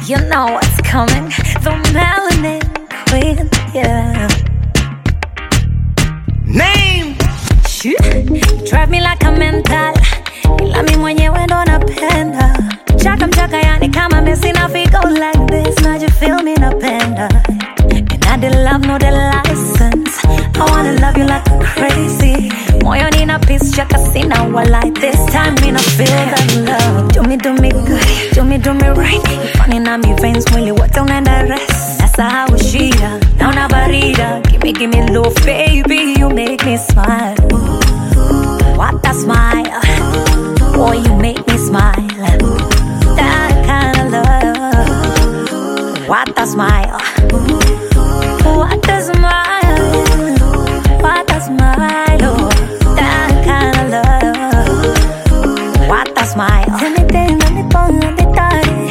You know what's coming. The melanin queen, yeah. Name. Drive me like a mental, ila mi mwenyewe ndo napenda. Chaka mchaka yani kama Messi na figo like this. Now you feel me napenda. And I did love, no the license. I wanna love you like crazy. Moyo nina peace, chaka sina walai. This time me no feel that love. Do me good, do me right. Funny na mi veins, mwili wote unaenda rest. Nasahau shida, naona barida. Give me love, baby, you make me smile. What a smile, boy, you make me smile. That kind of love. What a smile, what a smile, what a smile. Oh, that kind of love. What a smile. Anything that me pon on the tare,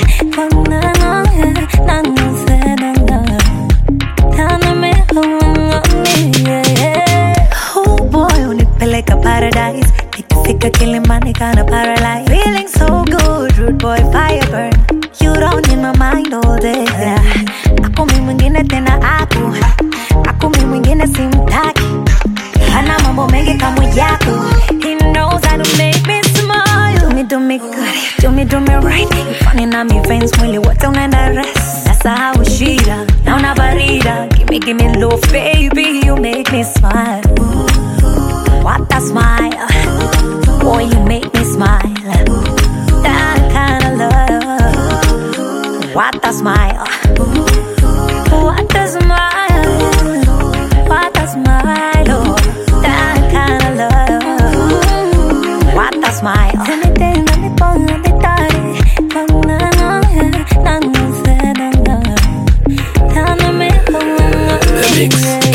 oh boy, unipeleka paradise. Nikifika Kilimani kinda paralyzed. Feeling so good, rude boy, fire burn. You don't need my mind all day, yeah. Ako mi mwingine tena ako mi mwingine simtaki. Hana mambo mengi kama yako. He knows how to make me smile. Do me good, do me right. Funny na mi veins, mwili wote unaenda rest. Nasahau shida, naona barida. Give me love, baby, you make me smile. What a smile, boy, you make me smile. That kind of love. What a smile, what a smile, what a smile. Oh, that kind of love. What a smile. Anything that me pon on the tare, The mix.